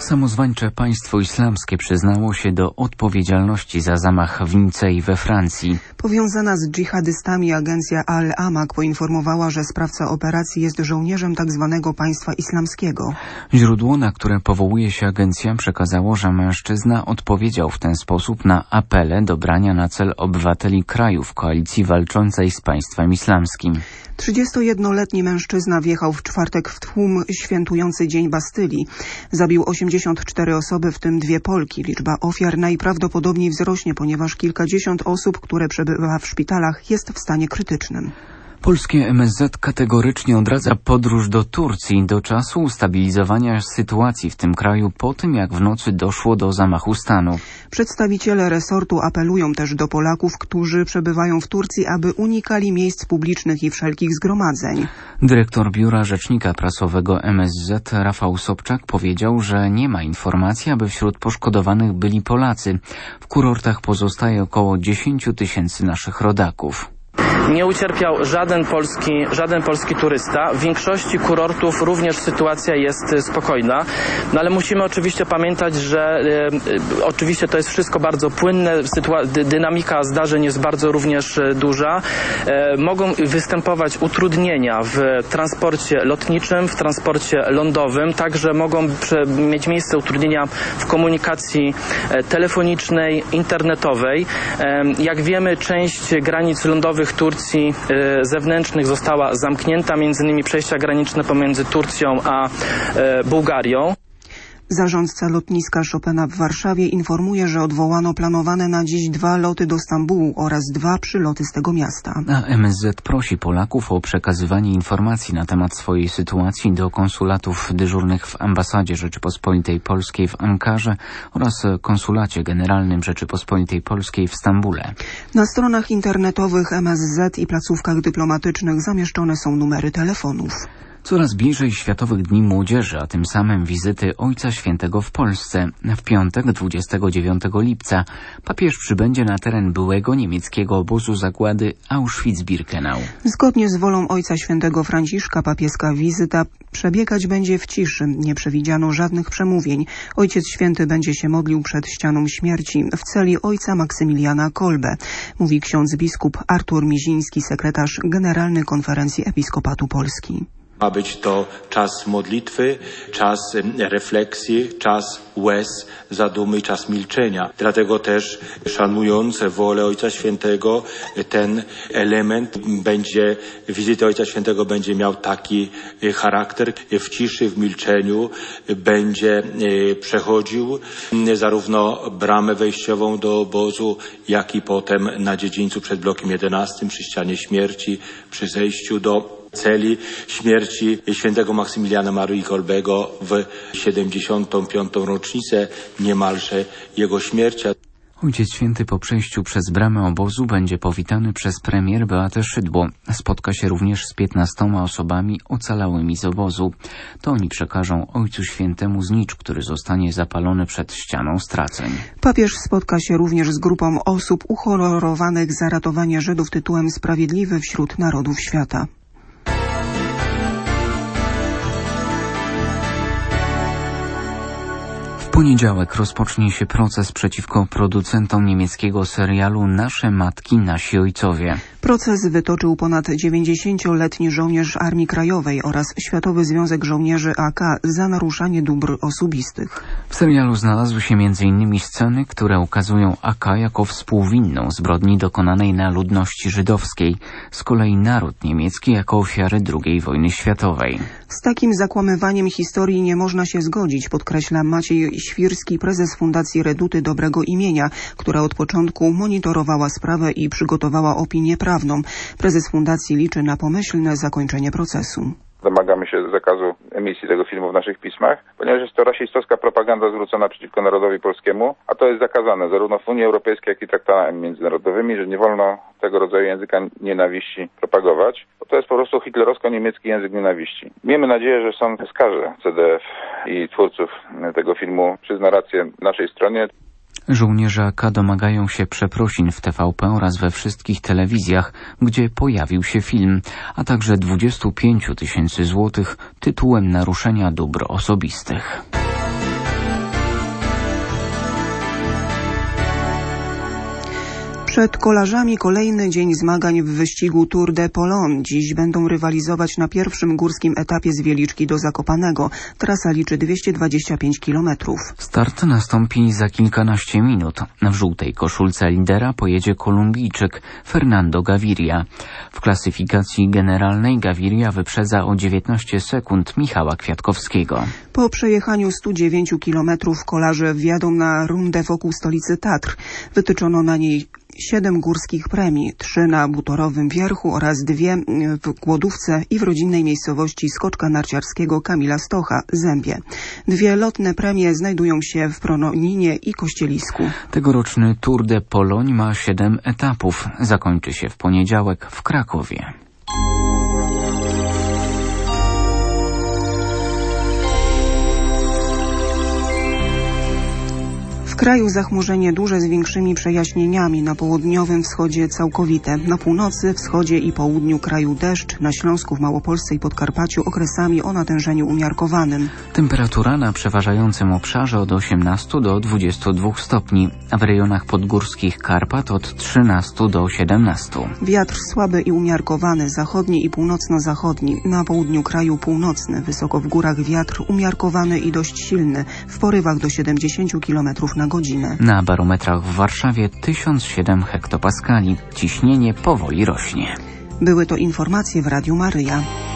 Samozwańcze państwo islamskie przyznało się do odpowiedzialności za zamach w Nicei we Francji. Powiązana z dżihadystami agencja Al-Amaq poinformowała, że sprawca operacji jest żołnierzem tzw. państwa islamskiego. Źródło, na które powołuje się agencja, przekazało, że mężczyzna odpowiedział w ten sposób na apele do brania na cel obywateli krajów koalicji walczącej z państwem islamskim. 31-letni mężczyzna wjechał w czwartek w tłum świętujący Dzień Bastylii. Zabił 84 osoby, w tym 2 Polki. Liczba ofiar najprawdopodobniej wzrośnie, ponieważ kilkadziesiąt osób, które przebywa w szpitalach, jest w stanie krytycznym. Polskie MSZ kategorycznie odradza podróż do Turcji do czasu ustabilizowania sytuacji w tym kraju po tym, jak w nocy doszło do zamachu stanu. Przedstawiciele resortu apelują też do Polaków, którzy przebywają w Turcji, aby unikali miejsc publicznych i wszelkich zgromadzeń. Dyrektor Biura Rzecznika Prasowego MSZ Rafał Sobczak powiedział, że nie ma informacji, aby wśród poszkodowanych byli Polacy. W kurortach pozostaje około 10 000 naszych rodaków. Nie ucierpiał żaden polski turysta. W większości kurortów również sytuacja jest spokojna. No ale musimy oczywiście pamiętać, że oczywiście to jest wszystko bardzo płynne. Dynamika zdarzeń jest bardzo również duża. Mogą występować utrudnienia w transporcie lotniczym, w transporcie lądowym. Także mogą mieć miejsce utrudnienia w komunikacji telefonicznej, internetowej. Jak wiemy, część granic lądowych Turcji zewnętrznych została zamknięta, między innymi przejścia graniczne pomiędzy Turcją a Bułgarią. Zarządca lotniska Chopina w Warszawie informuje, że odwołano planowane na dziś 2 loty do Stambułu oraz 2 przyloty z tego miasta. A MSZ prosi Polaków o przekazywanie informacji na temat swojej sytuacji do konsulatów dyżurnych w Ambasadzie Rzeczypospolitej Polskiej w Ankarze oraz Konsulacie Generalnym Rzeczypospolitej Polskiej w Stambule. Na stronach internetowych MSZ i placówkach dyplomatycznych zamieszczone są numery telefonów. Coraz bliżej Światowych Dni Młodzieży, a tym samym wizyty Ojca Świętego w Polsce. W piątek, 29 lipca, papież przybędzie na teren byłego niemieckiego obozu zagłady Auschwitz-Birkenau. Zgodnie z wolą Ojca Świętego Franciszka papieska wizyta przebiegać będzie w ciszy. Nie przewidziano żadnych przemówień. Ojciec Święty będzie się modlił przed ścianą śmierci w celi ojca Maksymiliana Kolbe, mówi ksiądz biskup Artur Miziński, sekretarz Generalny Konferencji Episkopatu Polski. Ma być to czas modlitwy, czas refleksji, czas łez, zadumy i czas milczenia. Dlatego też, szanując wolę Ojca Świętego, ten element wizyty Ojca Świętego będzie miał taki charakter. W ciszy, w milczeniu będzie przechodził zarówno bramę wejściową do obozu, jak i potem na dziedzińcu przed blokiem 11 przy ścianie śmierci, przy zejściu do celi śmierci świętego Maksymiliana Maryi Kolbego w 75. rocznicę niemalże jego śmierci. Ojciec Święty po przejściu przez bramę obozu będzie powitany przez premier Beatę Szydło. Spotka się również z 15 osobami ocalałymi z obozu. To oni przekażą Ojcu Świętemu znicz, który zostanie zapalony przed ścianą straceń. Papież spotka się również z grupą osób uhonorowanych za ratowanie Żydów tytułem Sprawiedliwy wśród Narodów Świata. W poniedziałek rozpocznie się proces przeciwko producentom niemieckiego serialu Nasze matki, nasi ojcowie. Proces wytoczył ponad 90-letni żołnierz Armii Krajowej oraz Światowy Związek Żołnierzy AK za naruszanie dóbr osobistych. W serialu znalazły się m.in. sceny, które ukazują AK jako współwinną zbrodni dokonanej na ludności żydowskiej, z kolei naród niemiecki jako ofiary II wojny światowej. Z takim zakłamywaniem historii nie można się zgodzić, podkreśla Maciej Świrski, prezes Fundacji Reduty Dobrego Imienia, która od początku monitorowała sprawę i przygotowała opinię prawną. Prezes fundacji liczy na pomyślne zakończenie procesu. Domagamy się zakazu emisji tego filmu w naszych pismach, ponieważ jest to rasistowska propaganda zwrócona przeciwko narodowi polskiemu, a to jest zakazane zarówno w Unii Europejskiej, jak i traktatami międzynarodowymi, że nie wolno tego rodzaju języka nienawiści propagować, bo to jest po prostu hitlerowsko-niemiecki język nienawiści. Miejmy nadzieję, że sąd skaże CDF i twórców tego filmu, przyzna rację naszej stronie. Żołnierze AK domagają się przeprosin w TVP oraz we wszystkich telewizjach, gdzie pojawił się film, a także 25 000 złotych tytułem naruszenia dóbr osobistych. Przed kolarzami kolejny dzień zmagań w wyścigu Tour de Pologne. Dziś będą rywalizować na pierwszym górskim etapie z Wieliczki do Zakopanego. Trasa liczy 225 km. Start nastąpi za kilkanaście minut. W żółtej koszulce lidera pojedzie Kolumbijczyk Fernando Gaviria. W klasyfikacji generalnej Gaviria wyprzedza o 19 sekund Michała Kwiatkowskiego. Po przejechaniu 109 km kolarze wjadą na rundę wokół stolicy Tatr. Wytyczono na niej 7 górskich premii, 3 na Butorowym Wierchu oraz 2 w Głodówce i w rodzinnej miejscowości skoczka narciarskiego Kamila Stocha, Zębie. 2 lotne premie znajdują się w Prononinie i Kościelisku. Tegoroczny Tour de Pologne ma 7 etapów. Zakończy się w poniedziałek w Krakowie. W kraju zachmurzenie duże z większymi przejaśnieniami. Na południowym wschodzie całkowite. Na północy, wschodzie i południu kraju deszcz. Na Śląsku, w Małopolsce i Podkarpaciu okresami o natężeniu umiarkowanym. Temperatura na przeważającym obszarze od 18 do 22 stopni, a w rejonach podgórskich Karpat od 13 do 17. Wiatr słaby i umiarkowany, zachodni i północno-zachodni. Na południu kraju północny. Wysoko w górach wiatr umiarkowany i dość silny. W porywach do 70 km na godzinę. Na barometrach w Warszawie 1007 hektopaskali. Ciśnienie powoli rośnie. Były to informacje w Radiu Maryja.